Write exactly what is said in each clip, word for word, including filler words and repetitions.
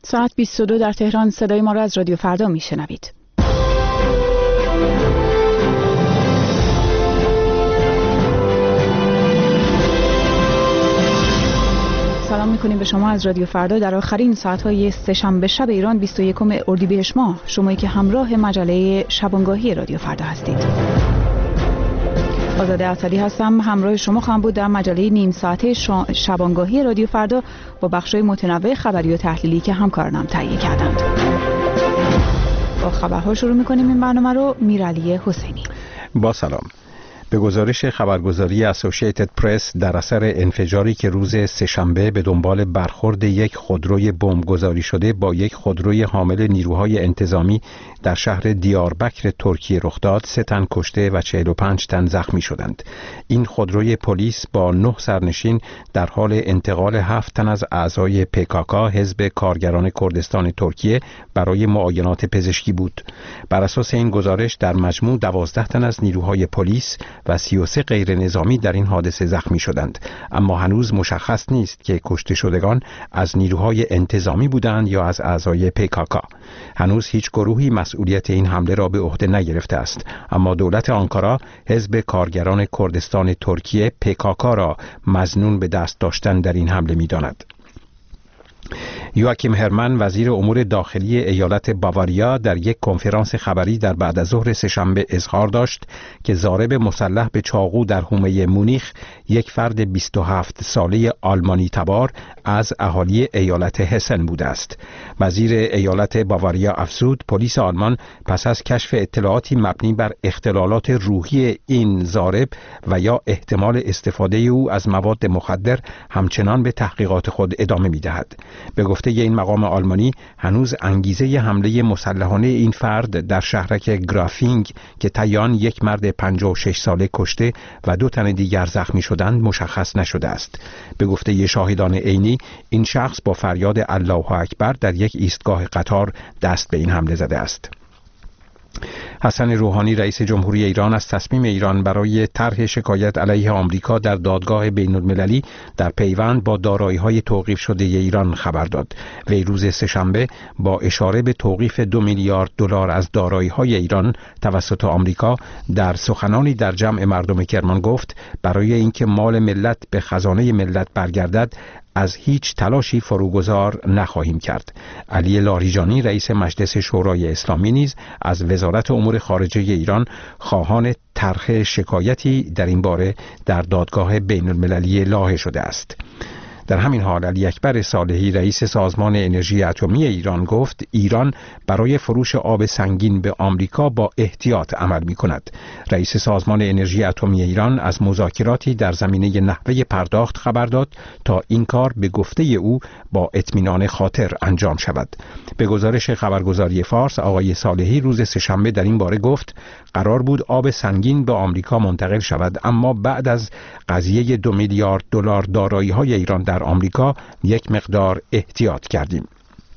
ساعت بیست و دو در تهران. صدای ما را از رادیو فردا میشنوید. سلام میکنیم به شما از رادیو فردا در آخرین ساعت‌های سه‌شنبه شب ایران بیست و یکم اردیبهشت ماه. شمایی که همراه مجله شبانگاهی رادیو فردا هستید. آزاده اسدی هستم. همراه شما خواهم بود در مجله نیم ساعته شبانگاهی رادیو فردا با بخش‌های متنوع خبری و تحلیلی که همکارانم تهیه کردند. با خبرها شروع میکنیم این برنامه رو. میرعلی حسینی. با سلام. به گزارش خبرگزاری اسوسییتد پرس در اثر انفجاری که روز سه‌شنبه به دنبال برخورد یک خودروی بمبگذاری شده با یک خودروی حامل نیروهای انتظامی در شهر دیاربکر ترکیه رخ داد، سه تن کشته و چهل و پنج تن زخمی شدند. این خودروی پلیس با نه سرنشین در حال انتقال هفت تن از اعضای پیکاکا حزب کارگران کردستان ترکیه برای معاینات پزشکی بود. بر اساس این گزارش در مجموع دوازده تن از نیروهای پلیس و سی و سه غیر نظامی در این حادثه زخمی شدند، اما هنوز مشخص نیست که کشته شدگان از نیروهای انتظامی بودند یا از اعضای پیکاکا. هنوز هیچ گروهی مسئولیت این حمله را به عهده نگرفته است، اما دولت آنکارا حزب کارگران کردستان ترکیه پیکاکا را مظنون به دست داشتن در این حمله می‌داند. یواکیم هرمن وزیر امور داخلی ایالت باواریا در یک کنفرانس خبری در بعد از ظهر سه‌شنبه اظهار داشت که ضارب مسلح به چاقو در حومه مونیخ یک فرد بیست و هفت ساله آلمانی تبار از اهالی ایالت هسن بوده است. وزیر ایالت باواریا افزود پلیس آلمان پس از کشف اطلاعاتی مبنی بر اختلالات روحی این ضارب و یا احتمال استفاده او از مواد مخدر همچنان به تحقیقات خود ادامه می‌دهد. به گفته این مقام آلمانی هنوز انگیزه حمله مسلحانه این فرد در شهرک گرافینگ که تایان یک مرد پنجاه و شش ساله کشته و دو تن دیگر زخمی شدند مشخص نشده است. به گفته شاهدان عینی این شخص با فریاد الله اکبر در یک ایستگاه قطار دست به این حمله زده است. حسن روحانی رئیس جمهوری ایران از تصمیم ایران برای طرح شکایت علیه آمریکا در دادگاه بین‌المللی در پیوند با دارایی‌های توقیف شده ایران خبر داد. وی روز سه‌شنبه با اشاره به توقیف دو میلیارد دلار از دارایی‌های ایران توسط آمریکا در سخنانی در جمع مردم کرمان گفت برای اینکه مال ملت به خزانه ملت برگردد از هیچ تلاشی فروگذار نخواهیم کرد. علی لاریجانی رئیس مجلس شورای اسلامی نیز از وزارت امور خارجه ایران خواهان طرح شکایتی در این باره در دادگاه بین المللی لاحه شده است. در همین حال علی اکبر صالحی رئیس سازمان انرژی اتمی ایران گفت ایران برای فروش آب سنگین به آمریکا با احتیاط عمل می کند. رئیس سازمان انرژی اتمی ایران از مذاکراتی در زمینه نحوه پرداخت خبر داد تا این کار به گفته او با اطمینان خاطر انجام شود. به گزارش خبرگزاری فارس آقای صالحی روز سه‌شنبه در این باره گفت قرار بود آب سنگین به آمریکا منتقل شود، اما بعد از قضیه دو میلیارد دلار دارایی‌های ایران در آمریکا یک مقدار احتیاط کردیم.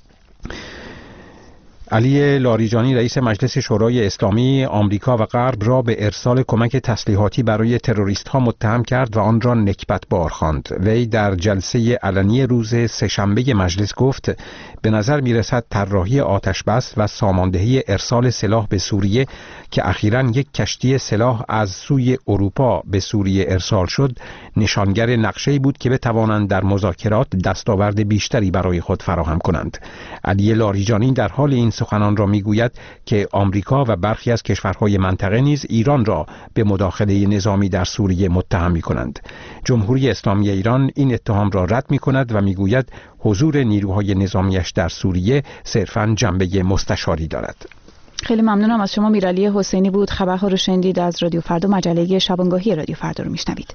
علی لاریجانی رئیس مجلس شورای اسلامی آمریکا و غرب را به ارسال کمک تسلیحاتی برای تروریست‌ها متهم کرد و آن را نکبت‌بار خواند. وی در جلسه علنی روز سه‌شنبه مجلس گفت به نظر می‌رسد طراحی آتش‌بس و ساماندهی ارسال سلاح به سوریه که اخیراً یک کشتی سلاح از سوی اروپا به سوریه ارسال شد نشانگر نقشه‌ای بود که بتوانند در مذاکرات دستاورد بیشتری برای خود فراهم کنند. علی لاریجانی در حال این سخنان را میگوید که آمریکا و برخی از کشورهای منطقه نیز ایران را به مداخله نظامی در سوریه متهم می‌کنند. جمهوری اسلامی ایران این اتهام را رد می‌کند و میگوید حضور نیروهای نظامیش در سوریه صرفاً جنبه مستشاری دارد. خیلی ممنونم از شما. میرعلی حسینی بود. خبرها رو شنیدید از رادیو فردا. مجله شبانگاهی رادیو فردا رو میشنوید.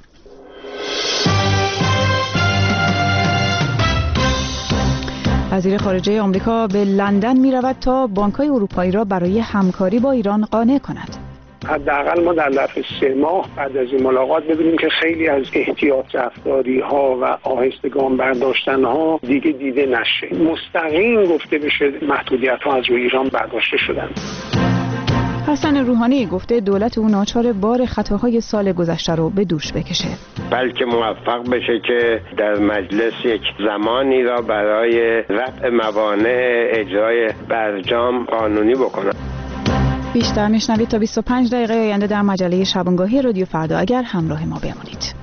وزیر خارجه آمریکا به لندن می رود تا بانک‌های اروپایی را برای همکاری با ایران قانع کند. حداقل ما در ظرف سه ماه بعد از این ملاقات ببینیم که خیلی از احتیاط رفتاری ها و آهسته گام برداشتن ها دیگه دیده نشه. مستقیم گفته بشه محدودیت ها از روی ایران برداشته شدن. حسن روحانی گفته دولت او ناچار بار خطاهای سال گذشته رو به دوش بکشه. بلکه موفق بشه که در مجلس یک زمانی را برای رفع موانع اجرای برجام قانونی بکنه. بیشتر میشنوید تا بیست و پنج دقیقه آینده در مجله شبانگاهی رادیو فردا اگر همراه ما بمانید.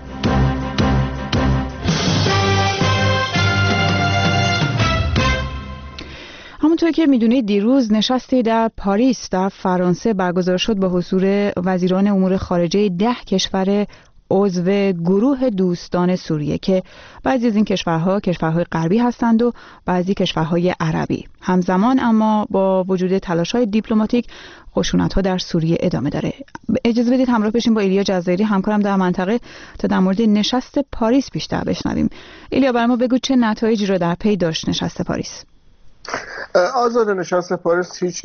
همونطور که میدونید دیروز نشستی در پاریس در فرانسه برگزار شد با حضور وزیران امور خارجه ده کشور عضو گروه دوستان سوریه که بعضی از این کشورها کشورهای غربی هستند و بعضی کشورهای عربی. همزمان اما با وجود تلاش‌های دیپلماتیک خشونت‌ها در سوریه ادامه داره. اجازه بدید همراه بشیم با ایلیا جزایری همکارم در منطقه تا در مورد نشست پاریس بیشتر بشنویم. ایلیا برای ما بگو چه نتایجی رو در پی داشت نشست پاریس؟ آزاد نشست پاریس هیچ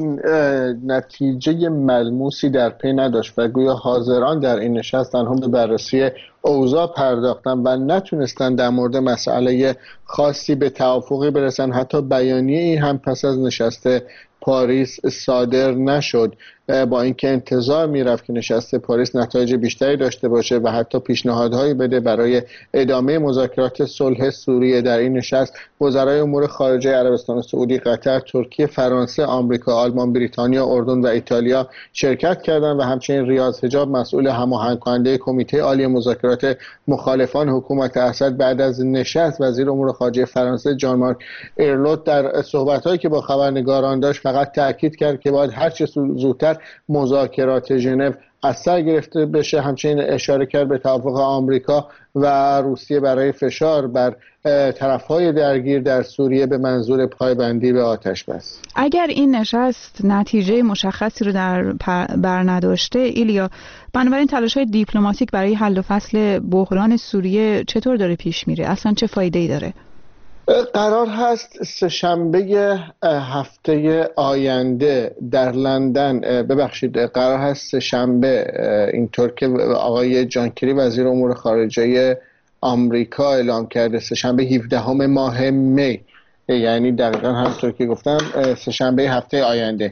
نتیجه ملموسی در پی نداشت و گویا حاضران در این نشست تنها به بررسی اوضاع پرداختن و نتونستن در مورد مسئله خاصی به توافقی برسن. حتی بیانیه‌ای هم پس از نشست پاریس صادر نشد، با اینکه انتظار میرفت که نشست پاریس نتایج بیشتری داشته باشه و حتی پیشنهادهایی بده برای ادامه مذاکرات صلح سوریه. در این نشست وزرای امور خارجه عربستان سعودی، قطر، ترکیه، فرانسه، آمریکا، آلمان، بریتانیا، اردن و ایتالیا شرکت کردند و همچنین ریاض حجاب مسئول هماهنگ کننده کمیته عالی مذاکرات مخالفان حکومت اسد بعد از نشست وزیر امور خارجه فرانسه ژان مارک ایرلوت در صحبت‌هایی که با خبرنگاران داشت فقط تاکید کرد که باید هر چه زودتر مذاکرات ژنو از سر گرفته بشه. همچنین اشاره کرد به توافق آمریکا و روسیه برای فشار بر طرف‌های درگیر در سوریه به منظور پایبندی به آتش بس. اگر این نشست نتیجه مشخصی رو در بر نداشته ایلیا، بنابراین تلاش‌های دیپلماتیک برای حل و فصل بحران سوریه چطور داره پیش میره؟ اصلا چه فایده‌ای داره؟ قرار هست سه‌شنبه هفته آینده در لندن، ببخشید قرار هست سه‌شنبه، اینطور که آقای جان کری وزیر امور خارجه آمریکا اعلام کرده، سه‌شنبه هفدهم ماه می، یعنی دقیقاً همونطور که گفتم سه‌شنبه هفته آینده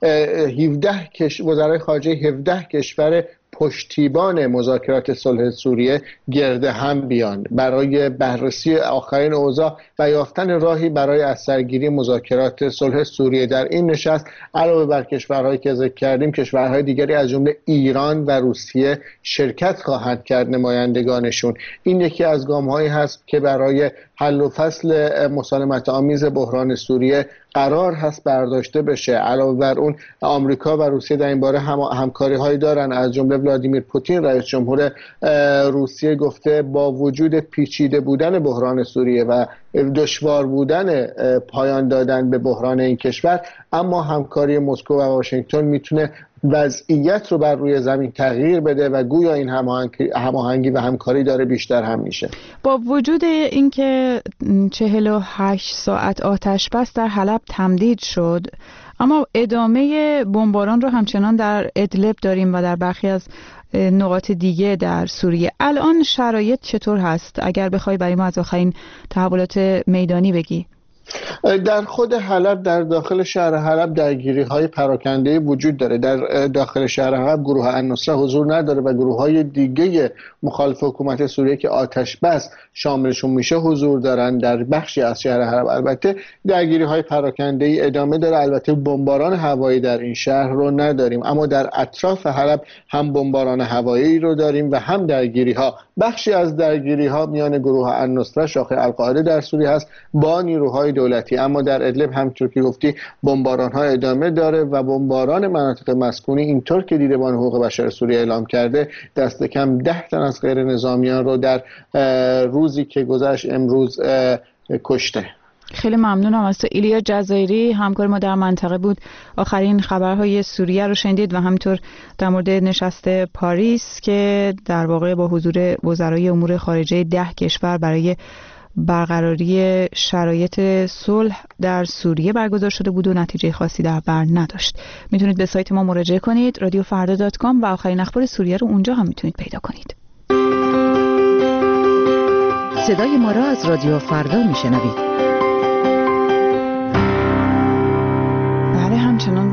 هفده کش وزرای خارجه هفده کشور پشتیبان مذاکرات صلح سوریه گرد هم بیان برای بررسی آخرین اوضاع و یافتن راهی برای از سرگیری مذاکرات صلح سوریه. در این نشست علاوه بر کشورهایی که ذکر کردیم، کشورهای دیگری از جمله ایران و روسیه شرکت خواهند کرد، نمایندگانشون. این یکی از گام‌هایی هست که برای حل و فصل مسالمت آمیز بحران سوریه قرار هست برداشته بشه. علاوه بر اون آمریکا و روسیه در این باره هم همکاری هایی دارن. از جمله ولادیمیر پوتین رئیس جمهور روسیه گفته با وجود پیچیده بودن بحران سوریه و دشوار بودن پایان دادن به بحران این کشور، اما همکاری مسکو و واشنگتن میتونه وضعیت رو بر روی زمین تغییر بده و گویا این هماهنگی و همکاری داره بیشتر هم میشه. با وجود اینکه چهل و هشت ساعت آتش بس در حلب تمدید شد، اما ادامه بمباران رو همچنان در ادلب داریم و در برخی از نقاط دیگه در سوریه. الان شرایط چطور هست؟ اگر بخوای برای ما از آخرین تحولات میدانی بگی. در خود حلب، در داخل شهر حلب درگیری های پراکنده وجود داره. در داخل شهر حلب گروه النصره حضور نداره و گروه های دیگه مخالف حکومت سوریه که آتش بس شاملشون میشه حضور دارن در بخشی از شهر حلب. البته درگیری های پراکنده ای ادامه داره. البته بمباران هوایی در این شهر رو نداریم، اما در اطراف حلب هم بمباران هوایی رو داریم و هم درگیری ها. بخشی از درگیری ها میان گروه النصره شاخه القاعده در سوریه هست با نیروهای دولتی، اما در ادلب همونطور که گفتی بمباران ها ادامه داره و بمباران مناطق مسکونی اینطور که دیدبان حقوق بشر سوریه اعلام کرده دست کم ده تن از غیر نظامیان رو در روزی که گذشت امروز کشته. خیلی ممنونم از تو ایلیا جزایری، همکار ما در منطقه بود. آخرین خبرهای سوریه رو شنیدید و همینطور در مورد نشست پاریس که در واقع با حضور وزرای امور خارجه ده کشور برای برقراری شرایط صلح در سوریه برگزار شده بود و نتیجه خاصی در بر نداشت. میتونید به سایت ما مراجعه کنید رادیو فردا دات کام و آخرین اخبار سوریه رو اونجا هم میتونید پیدا کنید. صدای ما را از رادیو فردا میشنوید. همچنان با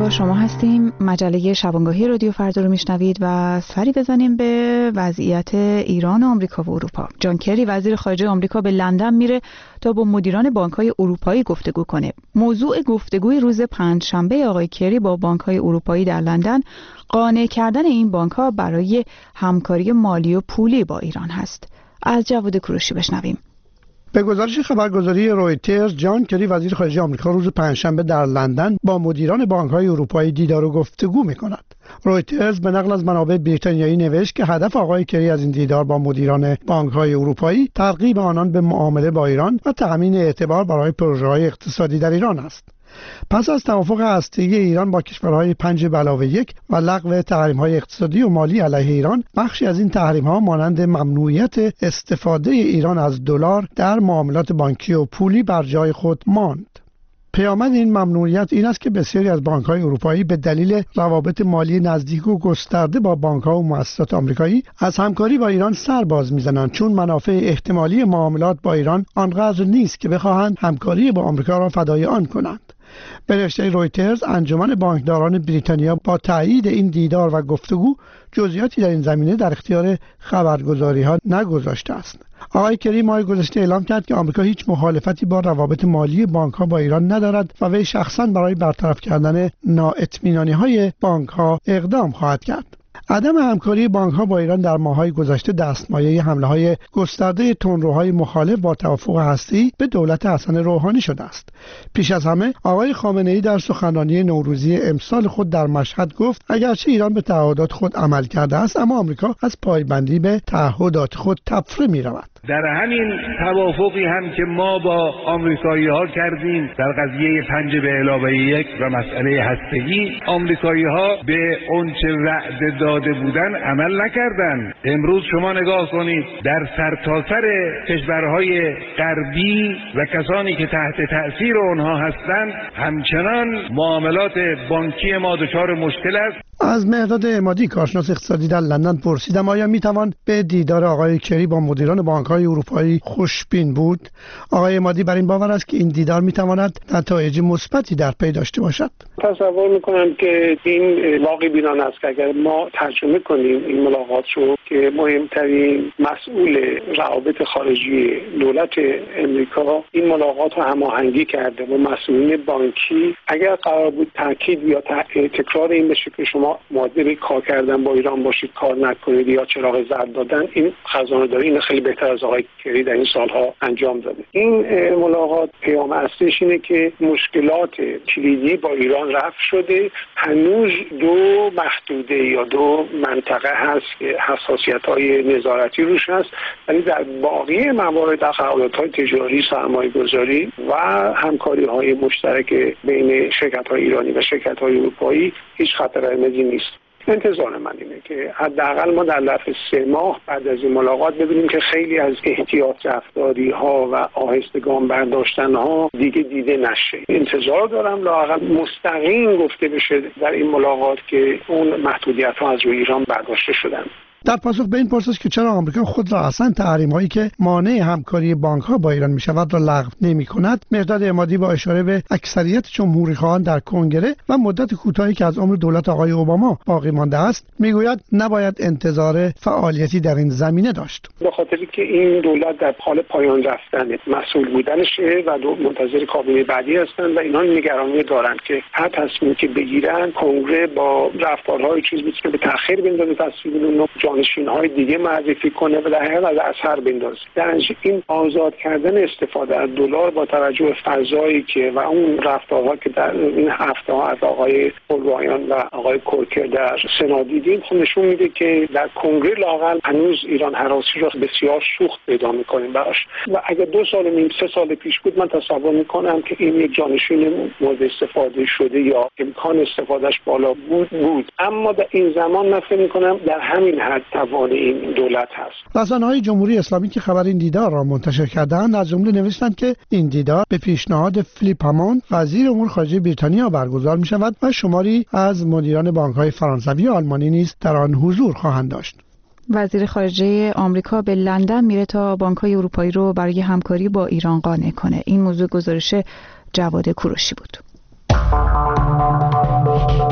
با شما هستیم. مجله شبانگاهی رادیو فردا رو میشنوید و سری بزنیم به وضعیت ایران و آمریکا و اروپا. جان کری وزیر خارجه آمریکا به لندن میره تا با مدیران بانک‌های اروپایی گفتگو کنه. موضوع گفتگوی روز پنجشنبه آقای کری با بانک‌های اروپایی در لندن قانع کردن این بانک‌ها برای همکاری مالی و پولی با ایران هست. از جواد کوروشی بشنویم. به گزارش خبرگزاری رویترز، جان کری وزیر خارجه آمریکا روز پنجشنبه در لندن با مدیران بانک‌های اروپایی دیدار و گفتگو می‌کند. رویترز به نقل از منابع بریتانیایی نوشت که هدف آقای کری از این دیدار با مدیران بانک‌های اروپایی ترغیب آنان به معامله با ایران و تأمین اعتبار برای پروژه‌های اقتصادی در ایران است. پس از توافق هسته‌ای ایران با کشورهای پنج به علاوه یک و لغو تحریم‌های اقتصادی و مالی علیه ایران، بخشی از این تحریم‌ها مانند ممنوعیت استفاده ایران از دلار در معاملات بانکی و پولی بر جای خود ماند. پیامد این ممنوعیت این است که بسیاری از بانک‌های اروپایی به دلیل روابط مالی نزدیک و گسترده با بانک‌ها و مؤسسات آمریکایی از همکاری با ایران سر باز می‌زنند، چون منافع احتمالی معاملات با ایران آنقدر نیست که بخواهند همکاری با آمریکا را فدای آن کنند. به نوشته رویترز، انجمن بانکداران بریتانیا با تایید این دیدار و گفتگو جزئیاتی در این زمینه در اختیار خبرگزاری‌ها نگذاشته است. آقای کری ماه گذشته اعلام کرد که آمریکا هیچ مخالفتی با روابط مالی بانک‌ها با ایران ندارد و وی شخصاً برای برطرف کردن نااطمینانی‌های بانک‌ها اقدام خواهد کرد. عدم همکاری بانک‌ها با ایران در ماه‌های گذشته دستمایه حمله‌های گسترده تندروهای مخالف با توافق هسته‌ای به دولت حسن روحانی شده است. پیش از همه آقای خامنه‌ای در سخنرانی نوروزی امسال خود در مشهد گفت اگرچه ایران به تعهدات خود عمل کرده است، اما آمریکا از پایبندی به تعهدات خود تفره می‌رود. در همین توافقی هم که ما با آمریکایی‌ها کردیم در قضیه پنج به علاوه یک و مسئله هسته‌ای، آمریکایی‌ها به اونچه وعده داده بودن عمل نکردند. امروز شما نگاه کنید در سرتاسر کشورهای غربی و کسانی که تحت تأثیر آنها هستند همچنان معاملات بانکی ما دچار مشکل است. از مهرداد عمادی کارشناس اقتصادی در لندن پرسیدم آیا میتوان به دیدار آقای کری با مدیران بانک‌های اروپایی خوشبین بود؟ آقای عمادی بر این باور است که این دیدار میتواند نتایج مثبتی در پی داشته باشد. تصور میکنم که این واقعی بینانه است که اگر ما ترجمه کنیم این ملاقات رو که مهمترین مسئول روابط خارجی دولت امریکا این ملاقات رو هماهنگی کرده و مسئولین بانکی اگر قرار بود تاکید یا تکرار این بشه که شما مؤدب کار کردن با ایران باشید، کار نکنید یا چراغ زرد دادن، این خزانه‌داری این خیلی بهتر از آقای کری در این سالها انجام داده. این ملاقات پیام اصلیش اینه که مشکلات کلیدی با ایران رفع شده، هنوز دو محدوده یا دو منطقه هست که حساسیت‌های نظارتی روش هست، ولی در باقی موارد قراردادهای تجاری، سرمایه‌گذاری و همکاری‌های مشترک بین شرکت‌های ایرانی و شرکت‌های اروپایی هیچ خطر قرمزی نیست. انتظار من اینه که حداقل ما در ظرف سه ماه بعد از این ملاقات ببینیم که خیلی از احتیاط رفتاری ها و آهسته گام برداشتن ها دیگه دیده نشه. انتظار دارم لااقل مستقیم گفته بشه در این ملاقات که اون محدودیت ها از روی ایران برداشته شدن. در پاسخ به این پرسش که چرا آمریکا خود را اصلا تحریم هایی که مانع همکاری بانک ها با ایران می شود را لغو نمی کند، مهرداد عمادی با اشاره به اکثریت جمهوری خواهان در کنگره و مدت کوتاهی که از عمر دولت آقای اوباما باقی مانده است میگوید نباید انتظار فعالیتی در این زمینه داشت. به خاطری که این دولت در حال پایان رفتن مسئول بودنشه و منتظر کابینه بعدی هستند و اینها نگرانی دارند که هر تصمیمی که بگیرن کنگره با رفتارهای چیز میتونه به تأخیر بندازه تصمیم جانشین‌های دیگه معرفی کنه و در حقیقت از اثر بندازه. در این آزاد کردن استفاده از دلار با توجه به فضایی که و اون رفتارها که در این هفته ها از آقای اولوایان و آقای کورکر در سنا دیدیم خب نشون میده که در کنگره لااقل هنوز ایران هراسی را بسیار سوخت پیدا می‌کنیم براش و اگر دو سال و نیم سه سال پیش بود من تصور می‌کنم که این یک جانشین مورد استفاده شده یا امکان استفادهش بالا بود بود اما در این زمان من فکر می‌کنم در همین حد توان این دولت هست. رسانه‌های جمهوری اسلامی که خبر این دیدار را منتشر کردند از جمله نوشتند که این دیدار به پیشنهاد فیلیپ هاموند وزیر امور خارجه بریتانیا برگزار می‌شود و شماری از مدیران بانک‌های فرانسوی و آلمانی نیز در آن حضور خواهند داشت. وزیر خارجه آمریکا به لندن میره تا بانک‌های اروپایی رو برای همکاری با ایران قانع کنه. این موضوع گزارش جواد کوروشی بود.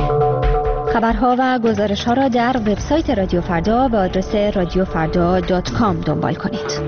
خبرها و گزارش‌ها را در وبسایت رادیو فردا به آدرس رادیو فردا دات کام دنبال کنید.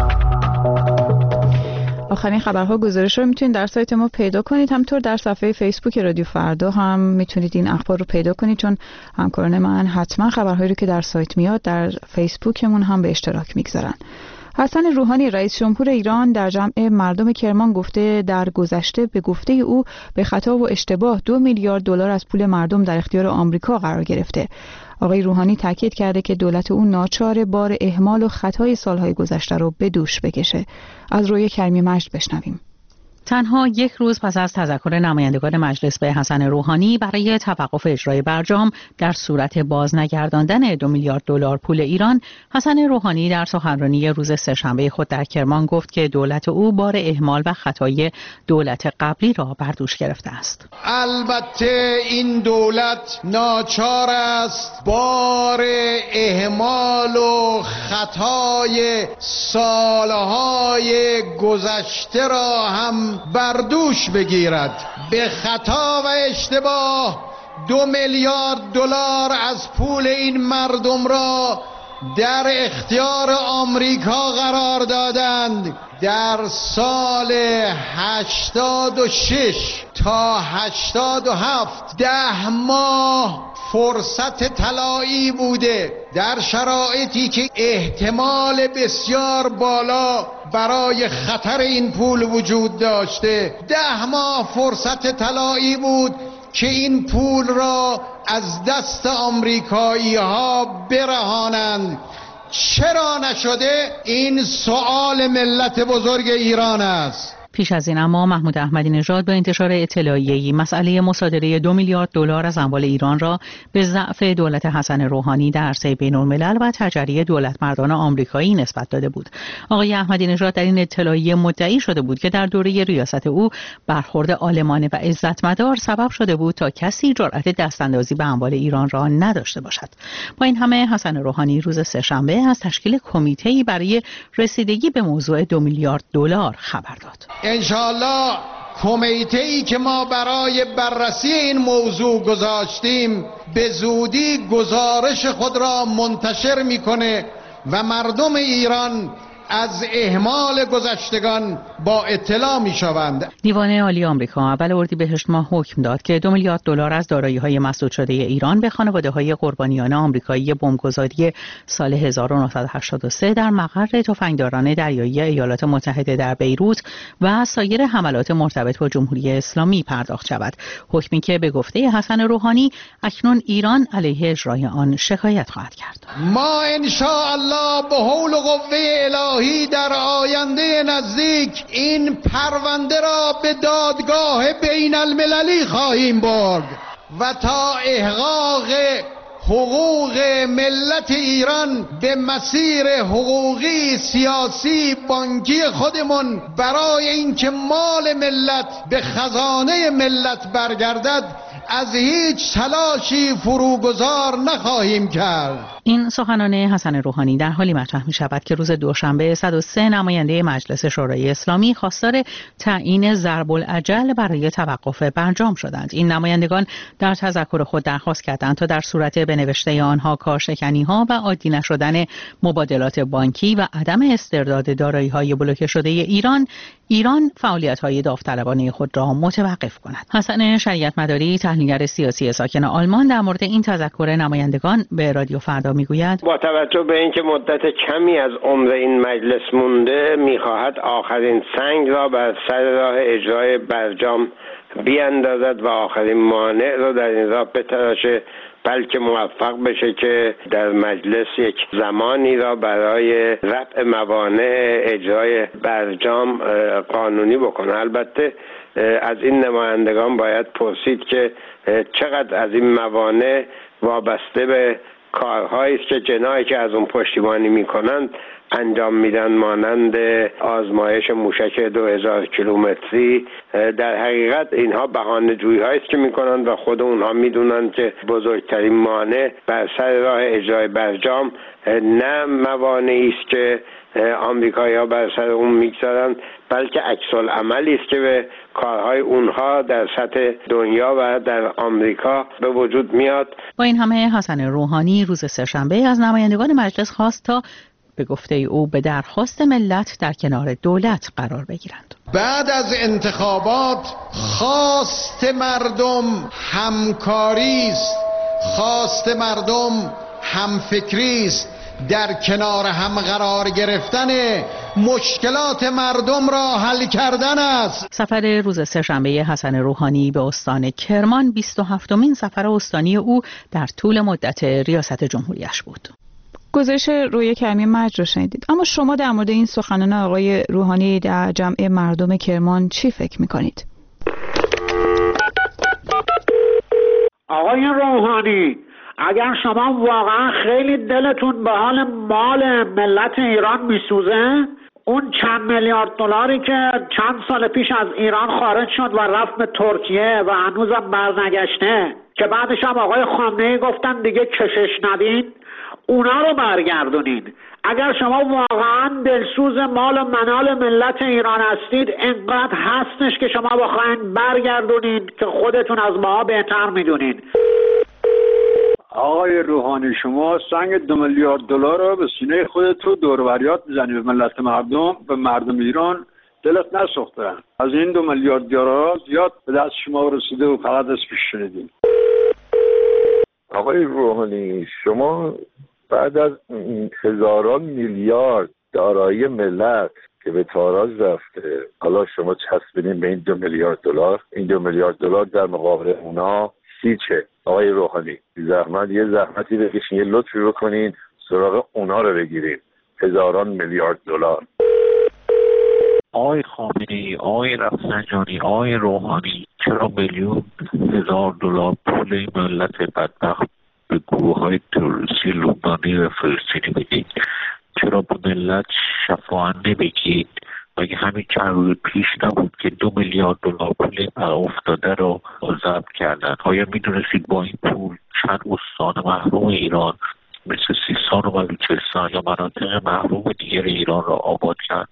آخرین خبرها گزارش رو میتونید در سایت ما پیدا کنید، همطور در صفحه فیسبوک رادیو فردا هم میتونید این اخبار رو پیدا کنید، چون همکاران من حتما خبرهایی رو که در سایت میاد در فیسبوکمون هم به اشتراک میگذارن. حسن روحانی رئیس جمهور ایران در جمع مردم کرمان گفته در گذشته به گفته او به خطا و اشتباه دو میلیارد دلار از پول مردم در اختیار آمریکا قرار گرفته. آقای روحانی تاکید کرده که دولت او ناچار بار اهمال و خطای سالهای گذشته رو به دوش بکشه. از روی کریمی مجد بشنویم. تنها یک روز پس از تذکر نمایندگان مجلس به حسن روحانی برای توقف اجرای برجام در صورت بازنگرداندن دو میلیارد دلار پول ایران، حسن روحانی در سخنرانی روز سه‌شنبه خود در کرمان گفت که دولت او بار اهمال و خطای دولت قبلی را بر دوش گرفته است. البته این دولت ناچار است بار اهمال و خطای سالهای گذشته را هم بر دوش بگیرد. به خطا و اشتباه دو میلیارد دلار از پول این مردم را در اختیار آمریکا قرار دادند. در سال هشتاد و شش تا هشتاد و هفت ده ماه فرصت طلایی بوده، در شرایطی که احتمال بسیار بالا برای خطر این پول وجود داشته، ده ماه فرصت طلایی بود که این پول را از دست آمریکایی ها برهانند. چرا نشده؟ این سوال ملت بزرگ ایران است. پیش از این اما محمود احمدی نژاد با انتشار اطلاعیه‌ای مسئله مصادره دو میلیارد دلار از اموال ایران را به ضعف دولت حسن روحانی در عرصه بین‌الملل و تجری دولتمردان آمریکایی نسبت داده بود. آقای احمدی نژاد در این اطلاعیه مدعی شده بود که در دوره ریاست او برخورد عالمانه و عزتمدار سبب شده بود تا کسی جرأت دستاندازی به اموال ایران را نداشته باشد. با این همه حسن روحانی روز سه‌شنبه از تشکیل کمیته‌ای برای رسیدگی به موضوع دو میلیارد دلار خبر داد. انشاءالله کمیته‌ای که ما برای بررسی این موضوع گذاشتیم به زودی گزارش خود را منتشر میکنه و مردم ایران از اهمال گذشتگان با اطلاع میشوند. دیوان عالی آمریکا اول اردیبهشت ماه حکم داد که دو میلیارد دلار از دارایی‌های مسدود شده ایران به خانواده‌های قربانیان آمریکایی بمبگذاری سال هزار و نهصد و هشتاد و سه در مقر تفنگداران دریایی ایالات متحده در بیروت و سایر حملات مرتبط با جمهوری اسلامی پرداخت شود. حکمی که به گفته حسن روحانی اکنون ایران علیه اجرای آن شکایت خواهد کرد. ما ان شاء الله به حول و قوه الهی در آینده نزدیک این پرونده را به دادگاه بین المللی خواهیم برد و تا احقاق حقوق ملت ایران به مسیر حقوقی، سیاسی، بانکی خودمون برای اینکه مال ملت به خزانه ملت برگردد از هیچ تلاشی فروگذار نخواهیم کرد. این سخنان حسن روحانی در حالی مطرح می شود که روز دوشنبه صد و سه نماینده مجلس شورای اسلامی خواستار تعیین ضرب العجل برای توقف برجام شدند. این نمایندگان در تذکر خود درخواست کردند تا در صورت به نوشته آنها کارشکنی ها و عادی نشدن مبادلات بانکی و عدم استرداد دارایی های بلوکه شده ایران، ایران فعالیت های داوطلبانه خود را متوقف کند. حسن شریعت مداری تحلیلگر سیاسی ساکن آلمان در مورد این تذکر نمایندگان به رادیو فردا میگوید با توجه به اینکه مدت کمی از عمر این مجلس مونده میخواهد آخرین سنگ را بر سر راه اجرای برجام بیاندازد و آخرین مانع را در این راه بتراشه، بلکه موفق بشه که در مجلس یک زمانی را برای رفع موانع اجرای برجام قانونی بکنه. البته از این نمایندگان باید پرسید که چقدر از این موانع وابسته به کارهایی است که جنایی که از اون پشتیبانی میکنند انجام میدن، مانند آزمایش موشک دو هزار کیلومتری. در حقیقت اینها بهانه جویی هاییست که میکنند و خود اونها میدونند که بزرگترین مانع بر سر راه اجرای برجام نه موانعی است که آمریکایی‌ها بر سر اون میگذارن، بلکه عکس العملی است که به کارهای اونها در سطح دنیا و در آمریکا به وجود میاد. با این همه حسن روحانی روز سه‌شنبه از نمایندگان مجلس خواست تا به گفته او به درخواست ملت در کنار دولت قرار بگیرند. بعد از انتخابات خواست مردم همکاری است، خواست مردم همفکری است، در کنار هم قرار گرفتن مشکلات مردم را حل کردن است. سفر روز سه‌شنبه حسن روحانی به استان کرمان بیست و هفتمین سفر استانی او در طول مدت ریاست جمهوریش بود. گزارش روی کریمی مجد رو شنیدید. اما شما در مورد این سخنان آقای روحانی در جمع مردم کرمان چی فکر می‌کنید؟ آقای روحانی، اگر شما واقعا خیلی دلتون به حال مال ملت ایران میسوزه، اون چند میلیارد دلاری که چند سال پیش از ایران خارج شد و رفت به ترکیه و هنوزم برنگشته، که بعدش هم آقای خامنه‌ای گفتن دیگه کشش ندین، اونا رو برگردونین. اگر شما واقعا دلسوز مال و منال ملت ایران هستید، انقدر هستش که شما بخواین برگردونین که خودتون از ماها بهتر میدونین. آقای روحانی، شما سنگ دو میلیارد دلار رو به سینه خودت رو دور و بریات میزنی به ملت مردم، به مردم ایران دلت نسوخته. از این دو میلیارد دلار زیاد به دست شما رسیده و فقط اسمش شنیدیم. آقای روحانی، شما بعد از هزاران میلیارد دارایی ملت که به تاراج رفته، حالا شما چسبیدین به این دو میلیارد دلار، این دو میلیارد دلار در مقابل اونا هیچه. آقای روحانی، زحمت یه زحمتی بکشین، یه لطفی بکنین سراغ اونا رو بگیرین. هزاران میلیارد دلار. آقای خامنه‌ای، آقای رفسنجانی، آقای روحانی، چرا میلیون هزار دلار پول این ملت بدبخت به گروه های تروریستی لبنانی و فلسطینی بدید؟ چرا به ملت شفاهن نبگید؟ مگه همین چند روز پیش نبود که دو میلیارد دلار پول افتاده رو ضبط کردن؟ آیا میدونستید با این پول چند استان محروم ایران مثل سیستان و بلوچستان یا مناطق محروم دیگر ایران را آباد کرد؟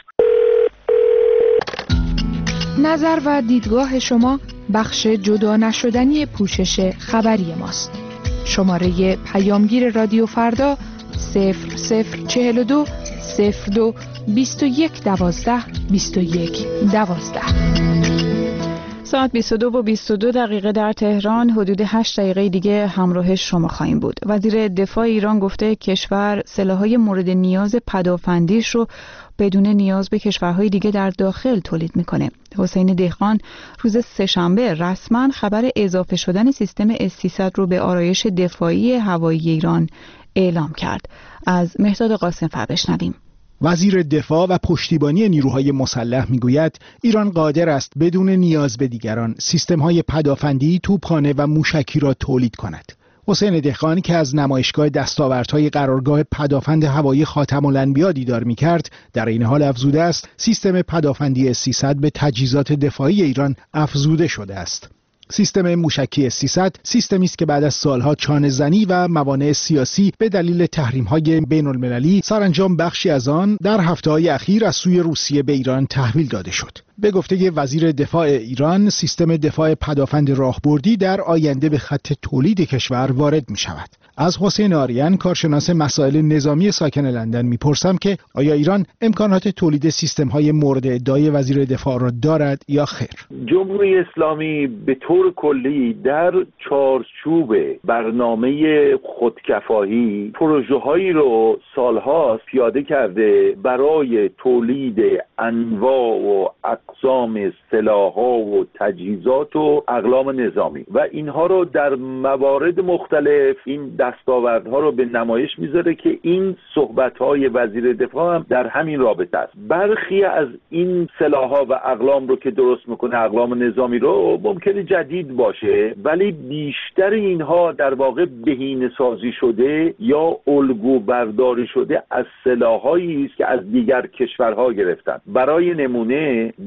نظر و دیدگاه شما بخش جدا نشدنی پوشش خبری ماست. شماره پیامگیر رادیو فردا صفر صفر چهل و دو صفر دو بیست و یک دوازده بیست و یک دوازده. ساعت بیست و دو و بیست و دو دقیقه در تهران. حدود هشت دقیقه دیگه همراه شما خواهیم بود. وزیر دفاع ایران گفته کشور سلاح‌های مورد نیاز پدافندیش رو بدون نیاز به کشورهای دیگه در داخل تولید میکنه. حسین دهقان روز سه‌شنبه رسما خبر اضافه شدن سیستم اس سیصد رو به آرایش دفاعی هوایی ایران اعلام کرد. از مهداد قاسم‌فر بشنویم. وزیر دفاع و پشتیبانی نیروهای مسلح میگوید ایران قادر است بدون نیاز به دیگران سیستم‌های پدافندی، توپخانه و موشکی را تولید کند. حسین دهقان که از نمایشگاه دستاوردهای قرارگاه پدافند هوایی خاتم الانبیا دیدار می‌کرد، در این حال افزوده است سیستم پدافندی اس سیصد به تجهیزات دفاعی ایران افزوده شده است. سیستم موشکی اس سیصد سیستمی است که بعد از سالها چانه زنی و موانع سیاسی به دلیل تحریم‌های بین‌المللی سرانجام بخشی از آن در هفته‌های اخیر از سوی روسیه به ایران تحویل داده شد. به گفته وزیر دفاع ایران، سیستم دفاع پدافند راهبردی در آینده به خط تولید کشور وارد می شود. از حسین آریان، کارشناس مسائل نظامی ساکن لندن میپرسم که آیا ایران امکانات تولید سیستم‌های مورد ادعای وزیر دفاع را دارد یا خیر؟ جمهوری اسلامی به طور کلی در چارچوب برنامه خودکفایی پروژه‌هایی رو سال‌هاست پیاده کرده برای تولید انواع و اقسام سلاح‌ها و تجهیزات و اقلام نظامی و اینها رو در موارد مختلف این دستاوردها رو به نمایش میذاره که این صحبت‌های وزیر دفاع هم در همین رابطه است. برخی از این سلاح‌ها و اقلام رو که درست میکنه، اقلام نظامی رو، ممکنه جدید باشه ولی بیشتر اینها در واقع بهینه‌سازی شده یا الگو برداری شده از سلاح‌هایی است که از دیگر کشورها گرفتن. برای نمونه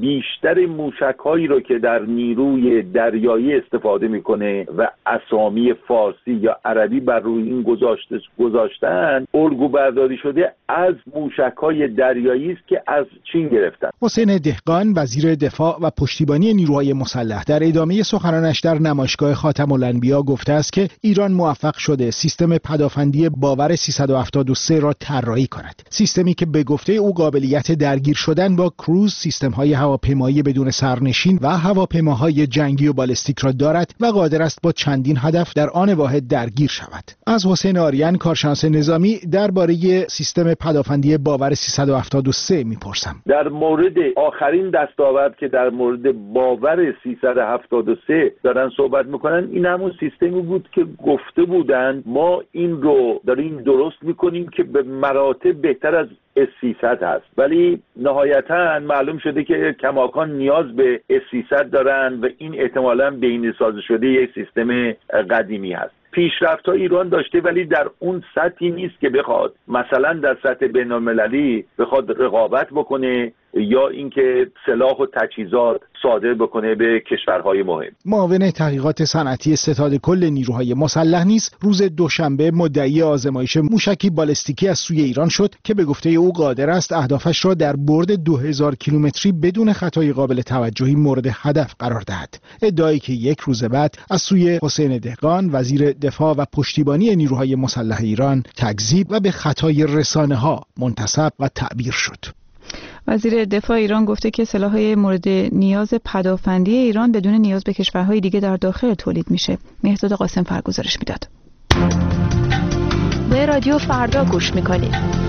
بیشتر موشک‌هایی رو که در نیروی دریایی استفاده میکنه و اسامی فارسی یا عربی بر روی این گذاشته گذاشتن الگو برداری شده از موشک‌های دریایی است که از چین گرفتن. حسین دهقان وزیر دفاع و پشتیبانی نیروهای مسلح در ادامه سخنانش در نمایشگاه خاتم الانبیا گفته است که ایران موفق شده سیستم پدافندی باور سیصد و هفتاد و سه را طراحی کند. سیستمی که به گفته او قابلیت درگیر شدن با کروز، سیستم‌های هواپیمایی بدون سرنشین و هواپیماهای جنگی و بالستیک را دارد و قادر است با چندین هدف در آن واحد درگیر شود. از حسین آریان کارشناس نظامی درباره سیستم پدافندی باور سیصد و هفتاد و سه میپرسم. در مورد آخرین دستاورد که در مورد باور سیصد و هفتاد و سه دارن صحبت میکنن، این همون سیستمی بود که گفته بودند ما این رو داریم درست میکنیم که به مراتب بهتر از اس سیصد هست، ولی نهایتا معلوم شده که کماکان نیاز به اس سیصد دارن و این احتمالاً بین‌سازی شده یک سیستم قدیمی هست. پیشرفت ها ایران داشته ولی در اون سطحی نیست که بخواد مثلا در سطح بین‌المللی بخواد رقابت بکنه یا اینکه سلاح و تجهیزات صادر بکنه به کشورهای مهم. معاون تحقیقات صنعتی ستاد کل نیروهای مسلح نیز روز دوشنبه مدعی آزمایش موشکی بالستیکی از سوی ایران شد که به گفته او قادر است اهدافش را در برد دو هزار کیلومتری بدون خطای قابل توجهی مورد هدف قرار دهد. ادعایی که یک روز بعد از سوی حسین دهقان وزیر دفاع و پشتیبانی نیروهای مسلح ایران تکذیب و به خطای رسانه‌ها منتسب و تعبیر شد. وزیر دفاع ایران گفته که سلاح‌های مورد نیاز پدافندی ایران بدون نیاز به کشورهای دیگه در داخل تولید میشه. مهرداد قاسم فرگزارش میداد. به رادیو فردا گوش میکنید.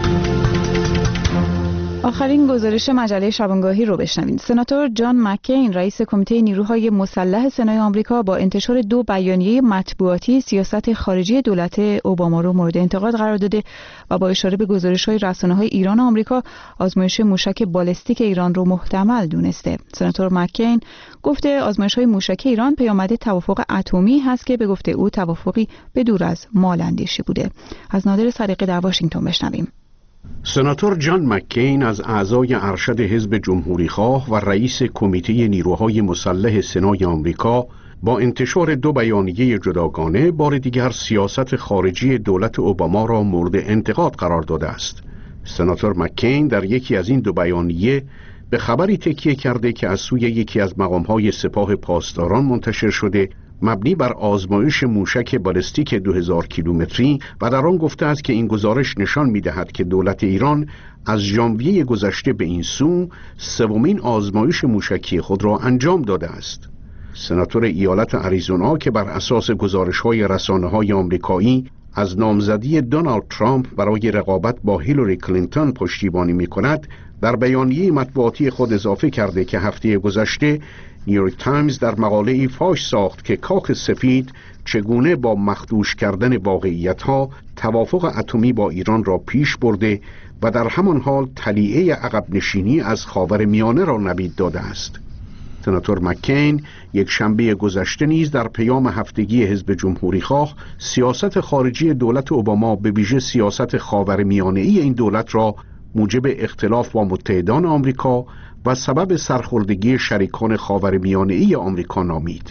آخرین گزارش مجله شبانگاهی رو بشنوید. سناتور جان مکین رئیس کمیته نیروهای مسلح سنای آمریکا با انتشار دو بیانیه مطبوعاتی سیاست خارجی دولت اوباما رو مورد انتقاد قرار داده و با اشاره به گزارش‌های رسانه‌های ایران و آمریکا آزمایش موشک بالستیک ایران رو محتمل دونسته. سناتور مکین گفته آزمایش‌های موشک ایران پیامد توافق اتمی هست که به گفته او توافقی به دور از مالاندیشی بوده. از نادر صدیقی در واشنگتن بشنویم. سناتور جان مکین از اعضای ارشد حزب جمهوریخواه و رئیس کمیته نیروهای مسلح سنای آمریکا با انتشار دو بیانیه جداگانه بار دیگر سیاست خارجی دولت اوباما را مورد انتقاد قرار داده است. سناتور مکین در یکی از این دو بیانیه به خبری تکیه کرده که از سوی یکی از مقامهای سپاه پاسداران منتشر شده مبنی بر آزمایش موشک بالستیک دو هزار کیلومتری و در آن گفته است که این گزارش نشان می‌دهد که دولت ایران از ژانویه گذشته به این سو سومین آزمایش موشکی خود را انجام داده است. سناتور ایالت آریزونا که بر اساس گزارش‌های رسانه‌های آمریکایی از نامزدی دونالد ترامپ برای رقابت با هیلاری کلینتون پشتیبانی می‌کند، در بیانیه مطبوعاتی خود اضافه کرده که هفته گذشته نیویورک تایمز در مقاله‌ای فاش ساخت که کاخ سفید چگونه با مخدوش کردن واقعیت‌ها توافق اتمی با ایران را پیش برده و در همان حال طلیعه عقب نشینی از خاورمیانه را نوید داده است. سناتور مکین یک شنبه گذشته نیز در پیام هفتگی حزب جمهوریخواه سیاست خارجی دولت اوباما به ویژه سیاست خاورمیانه‌ای این دولت را موجب اختلاف با متحدان آمریکا و سبب سرخوردگی شریکان خاورمیانه‌ای آمریکا نامید.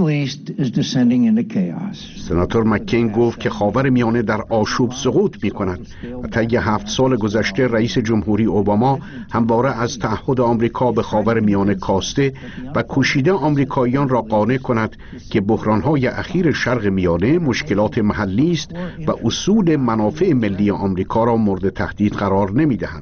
سناتور مکین گفت که خاورمیانه در آشوب سقوط می‌کند و طی هفت سال گذشته رئیس جمهوری اوباما همواره از تعهد آمریکا به خاورمیانه کاسته و کوشیده آمریکاییان را قانع کند که بحران‌های اخیر شرق میانه مشکلات محلی است و اصول منافع ملی آمریکا را مورد تهدید قرار نمی‌دهند.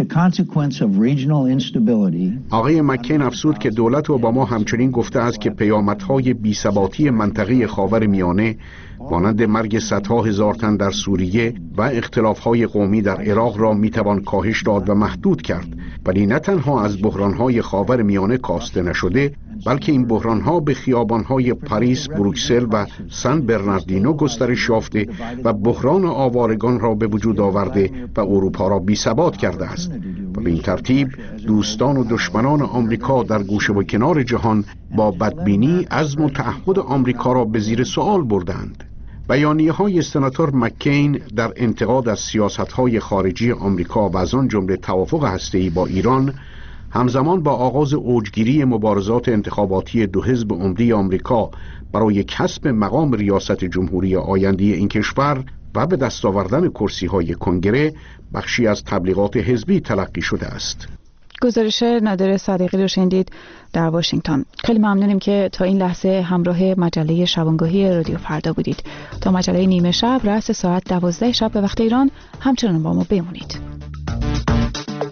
آقای مکین افزود که دولت اوباما همچنین گفته است که پیامدهای بی‌ثباتی منطقه خاورمیانه مانند مرگ صدها هزار تن در سوریه و اختلافهای قومی در عراق را میتوان کاهش داد و محدود کرد، ولی نه تنها از بحرانهای خاورمیانه کاسته نشده بلکه این بحرانها به خیابانهای پاریس، بروکسل و سن برناردینو گسترش یافته و بحران آوارگان را به وجود آورده و اروپا را بی‌ثبات کرده است و به این ترتیب دوستان و دشمنان آمریکا در گوشه و کنار جهان با بدبینی عزم و تعهد آمریکا را به زیر سوال بردند. بیانیه های سناتور مکین در انتقاد از سیاست های خارجی آمریکا و از آن جمله توافق هسته‌ای با ایران همزمان با آغاز اوجگیری مبارزات انتخاباتی دو حزب عمده آمریکا برای کسب مقام ریاست جمهوری آینده این کشور و به دست آوردن کرسی‌های کنگره بخشی از تبلیغات حزبی تلقی شده است. گزارش نادر صادقی رو شنیدید در واشنگتن. خیلی ممنونیم که تا این لحظه همراه مجله شبانگاهی رادیو فردا بودید. تا مجله نیمه شب رأس ساعت دوازده شب به وقت ایران همچنان با ما بمونید.